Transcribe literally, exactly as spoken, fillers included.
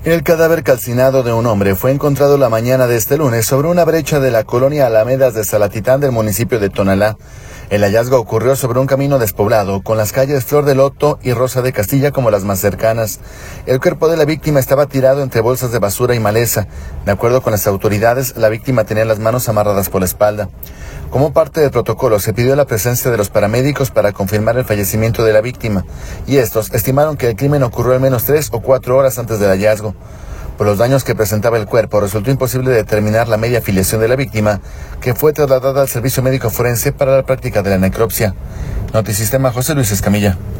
El cadáver calcinado de un hombre fue encontrado la mañana de este lunes sobre una brecha de la colonia Alamedas de Salatitán del municipio de Tonalá. El hallazgo ocurrió sobre un camino despoblado, con las calles Flor de Loto y Rosa de Castilla como las más cercanas. El cuerpo de la víctima estaba tirado entre bolsas de basura y maleza. De acuerdo con las autoridades, la víctima tenía las manos amarradas por la espalda. Como parte del protocolo, se pidió la presencia de los paramédicos para confirmar el fallecimiento de la víctima, y estos estimaron que el crimen ocurrió al menos tres o cuatro horas antes del hallazgo. Por los daños que presentaba el cuerpo, resultó imposible determinar la media filiación de la víctima, que fue trasladada al servicio médico forense para la práctica de la necropsia. Notisistema, José Luis Escamilla.